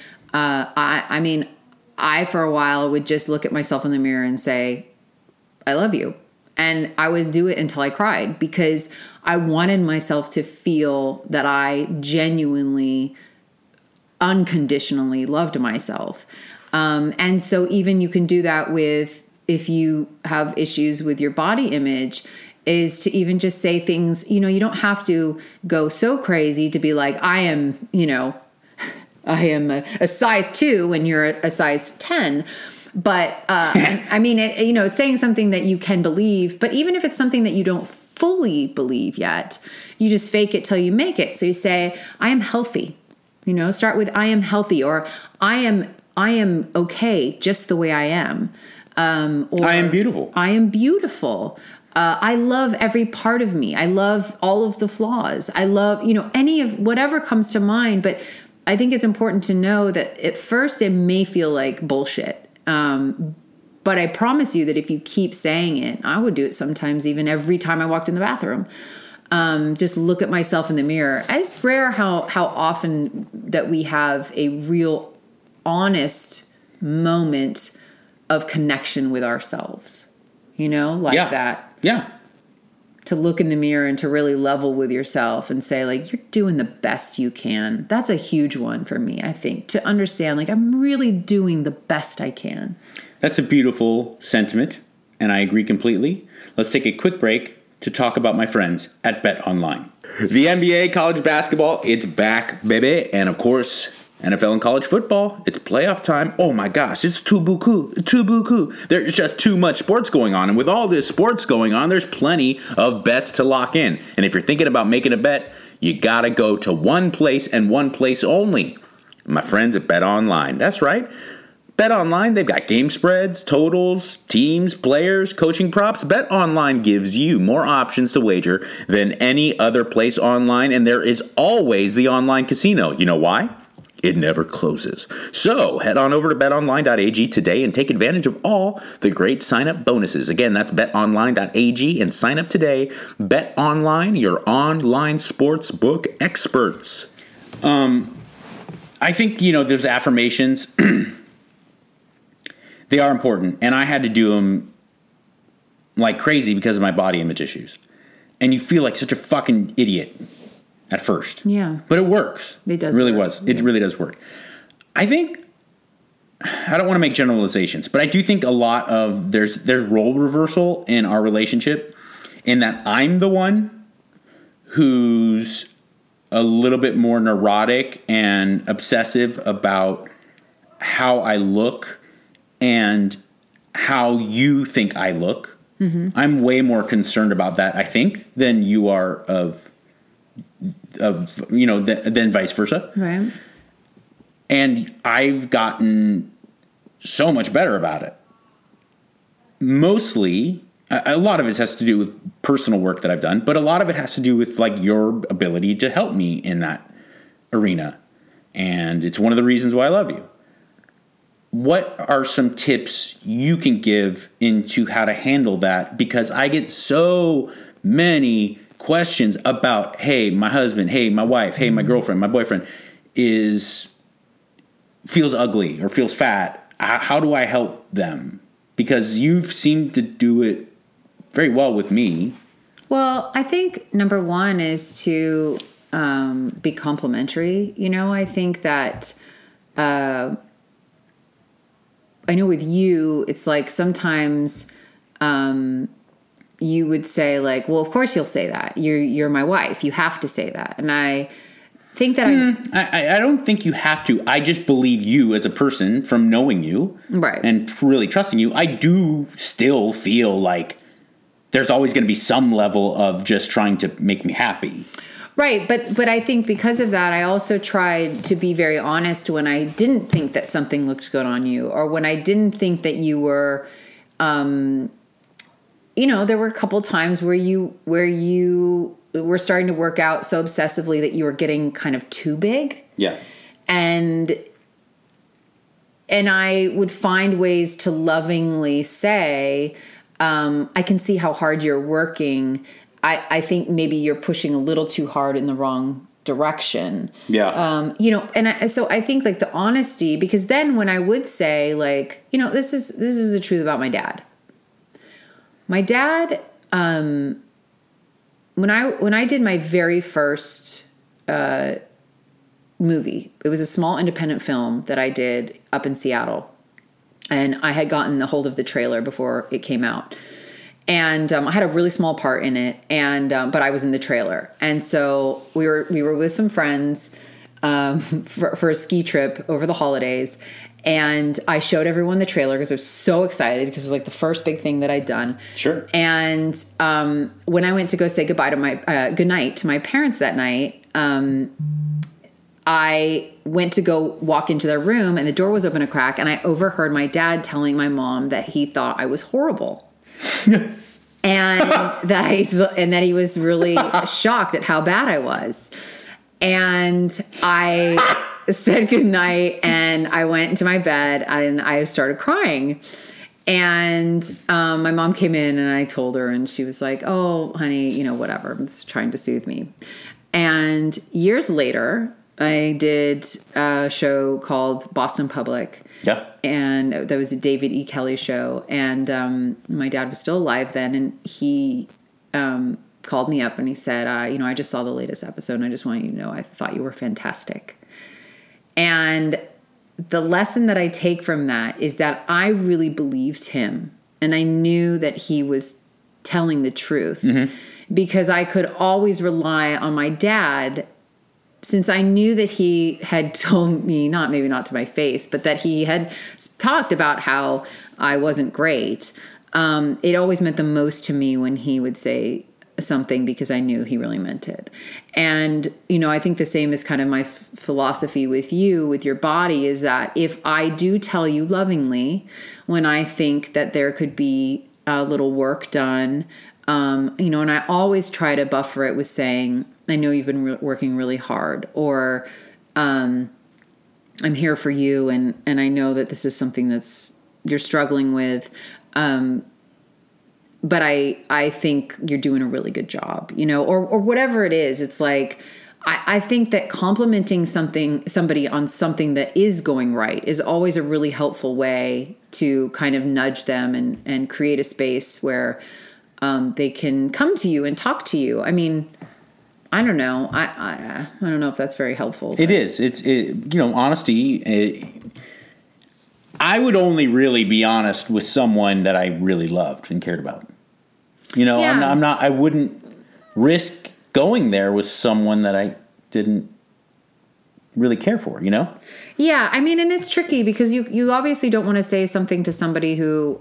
I for a while would just look at myself in the mirror and say, I love you. And I would do it until I cried, because I wanted myself to feel that I genuinely, unconditionally loved myself. And so even you can do that with, if you have issues with your body image, is to even just say things, you know, you don't have to go so crazy to be like, I am, you know, I am a size 2 when you're a size 10. But I mean, you know, it's saying something that you can believe. But even if it's something that you don't fully believe yet, you just fake it till you make it. So you say, I am healthy. You know, start with I am healthy, or I am okay just the way I am. Or I am beautiful. I am beautiful. I love every part of me. I love all of the flaws. I love, you know, any of whatever comes to mind. But I think it's important to know that at first it may feel like bullshit. But I promise you that if you keep saying it, I would do it sometimes, even every time I walked in the bathroom. Just look at myself in the mirror. It's rare how often that we have a real honest moment of connection with ourselves, like that. Yeah. To look in the mirror and to really level with yourself and say, like, you're doing the best you can. That's a huge one for me, I think, to understand, like, I'm really doing the best I can. That's a beautiful sentiment, and I agree completely. Let's take a quick break to talk about my friends at Bet Online. The NBA, college basketball, it's back, baby. And of course, NFL and college football, it's playoff time. Oh my gosh, it's too beaucoup. There's just too much sports going on. And with all this sports going on, there's plenty of bets to lock in. And if you're thinking about making a bet, you gotta go to one place and one place only. My friends at Bet Online. That's right. Bet Online, they've got game spreads, totals, teams, players, coaching props. Bet Online gives you more options to wager than any other place online, and there is always the online casino. You know why? It never closes. So head on over to betonline.ag today and take advantage of all the great sign-up bonuses. Again, that's betonline.ag and sign up today. Bet Online, your online sports book experts. I think, there's affirmations. They are important, and I had to do them like crazy because of my body image issues. And you feel like such a fucking idiot at first. Yeah. But it works. It does. It really does work. I think, I don't want to make generalizations, but I do think a lot of there's role reversal in our relationship, in that I'm the one who's a little bit more neurotic and obsessive about how I look and how you think I look. Mm-hmm. I'm way more concerned about that, I think, than you are than vice versa. Right. And I've gotten so much better about it. Mostly, a lot of it has to do with personal work that I've done, but a lot of it has to do with like your ability to help me in that arena. And it's one of the reasons why I love you. What are some tips you can give into how to handle that? Because I get so many questions about, hey, my husband, hey, my wife, hey, my girlfriend, my boyfriend feels ugly or feels fat. How do I help them? Because you've seemed to do it very well with me. Well, I think number one is to be complimentary. I think that I know with you, it's like sometimes you would say like, well, of course you'll say that. You're my wife. You have to say that. And I think that I don't think you have to. I just believe you as a person from knowing you, right, and really trusting you. I do still feel like there's always going to be some level of just trying to make me happy. Right. But I think because of that, I also tried to be very honest when I didn't think that something looked good on you, or when I didn't think that you were, there were a couple times where you were starting to work out so obsessively that you were getting kind of too big. Yeah. And I would find ways to lovingly say, I can see how hard you're working. I think maybe you're pushing a little too hard in the wrong direction. Yeah. So I think like the honesty, because then when I would say like, this is the truth about my dad. My dad, when I did my very first movie, it was a small independent film that I did up in Seattle, and I had gotten a hold of the trailer before it came out. And I had a really small part in it, but I was in the trailer. And so we were with some friends for a ski trip over the holidays. And I showed everyone the trailer because I was so excited because it was like the first big thing that I'd done. Sure. And when I went to go say goodbye to goodnight to my parents that night, I went to go walk into their room, and the door was open a crack, and I overheard my dad telling my mom that he thought I was horrible. And that he was really shocked at how bad I was. And I said goodnight, and I went into my bed, and I started crying. And my mom came in and I told her, and she was like, "Oh, honey, you know, whatever." Just trying to soothe me. And years later, I did a show called Boston Public. Yeah. And that was a David E. Kelly show. And my dad was still alive then. And he called me up and he said, I just saw the latest episode and I just want you to know I thought you were fantastic. And the lesson that I take from that is that I really believed him. And I knew that he was telling the truth because I could always rely on my dad, since I knew that he had told me, maybe not to my face, but that he had talked about how I wasn't great. It always meant the most to me when he would say something because I knew he really meant it. And, I think the same is kind of my philosophy with you, with your body, is that if I do tell you lovingly when I think that there could be a little work done, and I always try to buffer it with saying, I know you've been working really hard, or I'm here for you, and I know that this is something that's you're struggling with, but I think you're doing a really good job, or whatever it is. It's like I think that complimenting somebody on something that is going right is always a really helpful way to kind of nudge them and create a space where they can come to you and talk to you. I mean, I don't know. I don't know if that's very helpful. It is. It's honesty. I would only really be honest with someone that I really loved and cared about. Yeah. I'm not. I wouldn't risk going there with someone that I didn't really care for. Yeah. I mean, and it's tricky because you obviously don't want to say something to somebody who.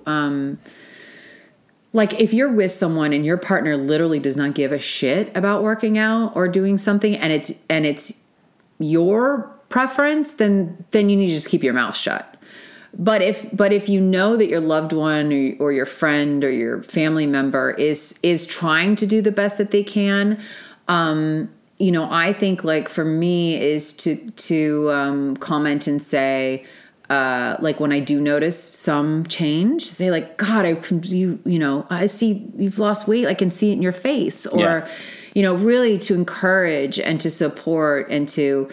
Like if you're with someone and your partner literally does not give a shit about working out or doing something and it's your preference, then you need to just keep your mouth shut. But if you know that your loved one or your friend or your family member is trying to do the best that they can, I think like for me is to comment and say, like when I do notice some change, say like, God, I see you've lost weight. I can see it in your face, or, really to encourage and to support and to,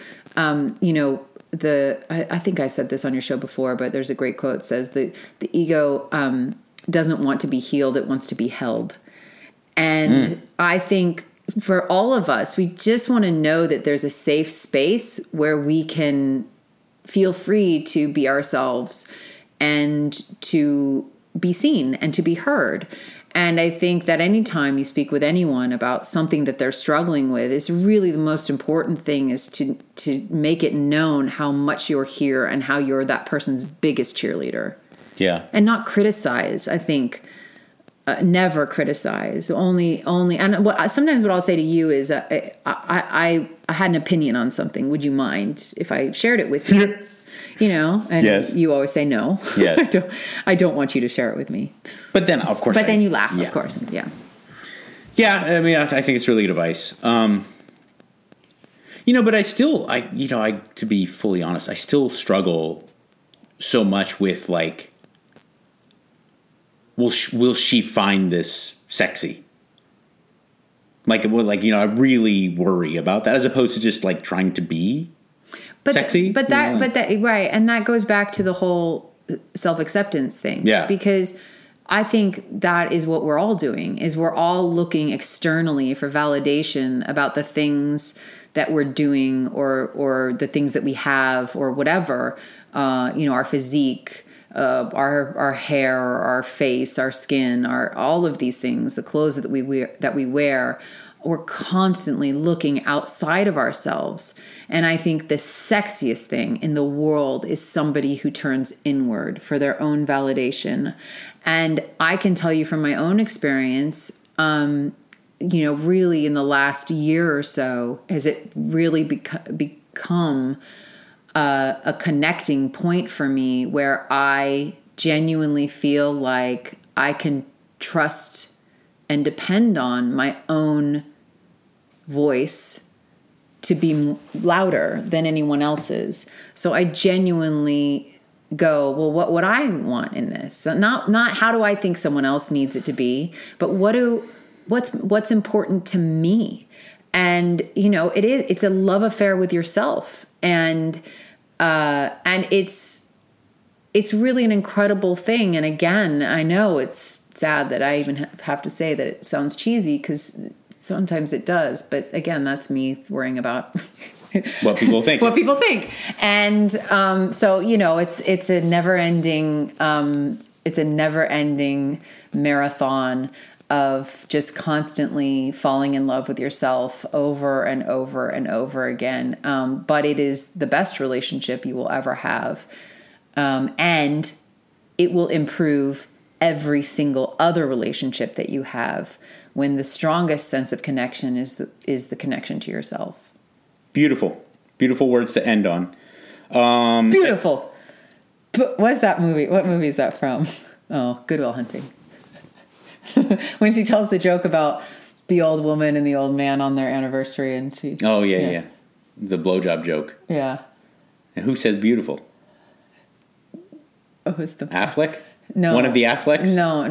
I think I said this on your show before, but there's a great quote that says the ego, doesn't want to be healed. It wants to be held. And I think for all of us, we just want to know that there's a safe space where we can feel free to be ourselves and to be seen and to be heard. And I think that anytime you speak with anyone about something that they're struggling with, is really the most important thing is to make it known how much you're here and how you're that person's biggest cheerleader. Yeah. And not criticize. I think never criticize. Only. And sometimes what I'll say to you is, I had an opinion on something. Would you mind if I shared it with you? And yes. You always say no. Yes. I don't want you to share it with me. But then, of course. Then you laugh, of course. Yeah. Yeah. I mean, I think it's really good advice. But I still, to be fully honest, I still struggle so much with like, will she find this sexy? I really worry about that as opposed to just like trying to be sexy. But that right. And that goes back to the whole self-acceptance thing. Yeah. Because I think that is what we're all doing, is we're all looking externally for validation about the things that we're doing or the things that we have or whatever, our physique, our hair, our face, our skin, all of these things, the clothes that we wear, we're constantly looking outside of ourselves. And I think the sexiest thing in the world is somebody who turns inward for their own validation. And I can tell you from my own experience, really in the last year or so, has it really become a connecting point for me where I genuinely feel like I can trust and depend on my own voice to be louder than anyone else's. So I genuinely go, well, what would I want in this? So not how do I think someone else needs it to be, but what's important to me. And, it's a love affair with yourself. And it's really an incredible thing. And again, I know it's sad that I even have to say that it sounds cheesy, because sometimes it does. But again, that's me worrying about what people think. And so, it's a never ending marathon of just constantly falling in love with yourself over and over and over again. But it is the best relationship you will ever have. And it will improve every single other relationship that you have, when the strongest sense of connection is the connection to yourself. Beautiful words to end on. Beautiful. But what's that movie? What movie is that from? Oh, Good Will Hunting. When she tells the joke about the old woman and the old man on their anniversary, and she. Oh yeah. The blowjob joke. Yeah. And who says beautiful? Oh, who's the Affleck? No, one of the Afflecks. No.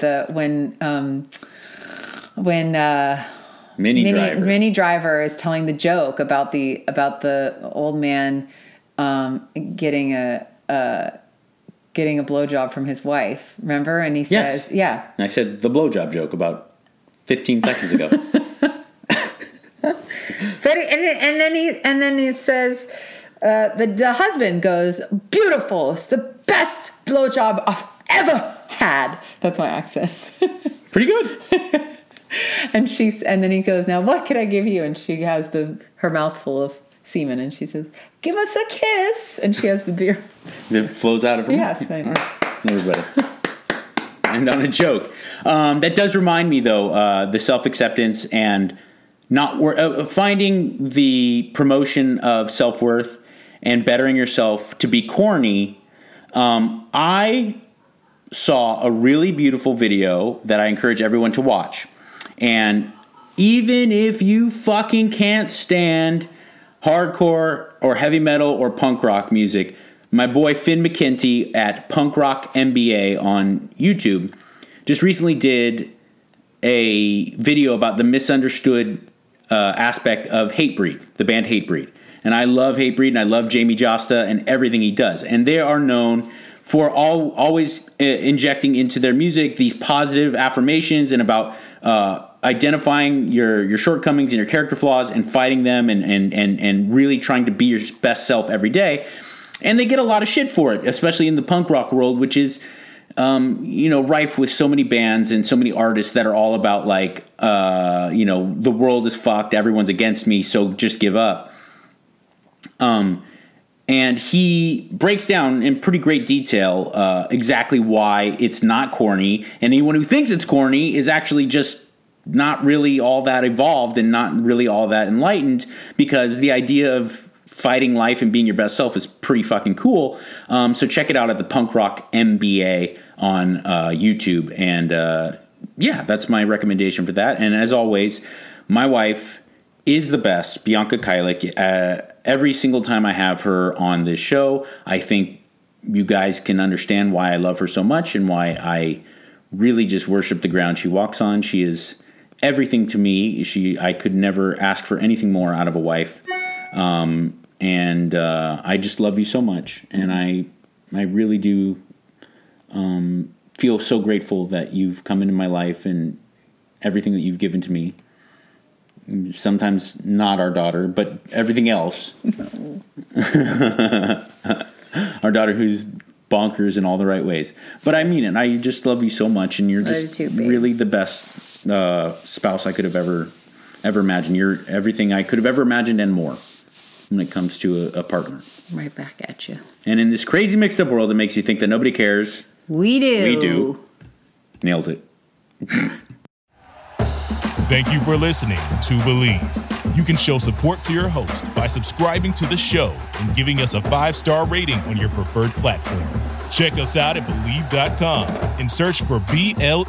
When Minnie Driver is telling the joke about the old man getting a blowjob from his wife. Remember? And he says, "Yeah." And I said the blowjob joke about 15 seconds ago. And then he says, the husband goes, "Beautiful. It's the best blowjob I've ever had." That's my accent. Pretty good. And then he goes, "Now what could I give you?" And she has her mouth full of semen, and she says, "Give us a kiss." And she has the beer that flows out of her mouth. Yes, I know. Everybody. And on a joke. That does remind me, though, the self-acceptance and not finding the promotion of self-worth and bettering yourself to be corny. I saw a really beautiful video that I encourage everyone to watch. And even if you fucking can't stand hardcore or heavy metal or punk rock music, my boy Finn McKenty at Punk Rock MBA on YouTube just recently did a video about the misunderstood aspect of Hatebreed, the band Hatebreed. And I love Hatebreed, and I love Jamie Josta and everything he does. And they are known for always injecting into their music these positive affirmations and about identifying your shortcomings and your character flaws and fighting them and really trying to be your best self every day. And they get a lot of shit for it, especially in the punk rock world, which is rife with so many bands and so many artists that are all about the world is fucked, everyone's against me, so just give up. And he breaks down in pretty great detail exactly why it's not corny, and anyone who thinks it's corny is actually just not really all that evolved and not really all that enlightened, because the idea of fighting life and being your best self is pretty fucking cool. So check it out at the Punk Rock MBA on YouTube. And that's my recommendation for that. And as always, my wife is the best, Bianca Keilich. Every single time I have her on this show, I think you guys can understand why I love her so much and why I really just worship the ground she walks on. She is everything to me. I could never ask for anything more out of a wife. And I just love you so much. And I really do feel so grateful that you've come into my life and everything that you've given to me. Sometimes not our daughter, but everything else. Our daughter who's bonkers in all the right ways. But I mean it. I just love you so much, and you're just really the best spouse I could have ever imagined. You're everything I could have ever imagined and more when it comes to a partner. Right back at you. And in this crazy mixed up world that makes you think that nobody cares. We do. We do. Nailed it. Thank you for listening to Believe. You can show support to your host by subscribing to the show and giving us a 5-star rating on your preferred platform. Check us out at Believe.com and search for BLEAV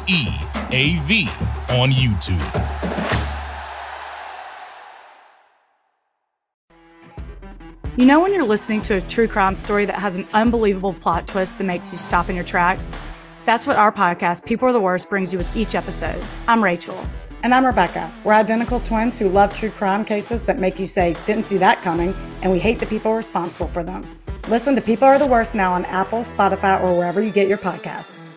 on YouTube. You know when you're listening to a true crime story that has an unbelievable plot twist that makes you stop in your tracks? That's what our podcast, People Are the Worst, brings you with each episode. I'm Rachel. And I'm Rebecca. We're identical twins who love true crime cases that make you say, didn't see that coming, and we hate the people responsible for them. Listen to People Are the Worst now on Apple, Spotify, or wherever you get your podcasts.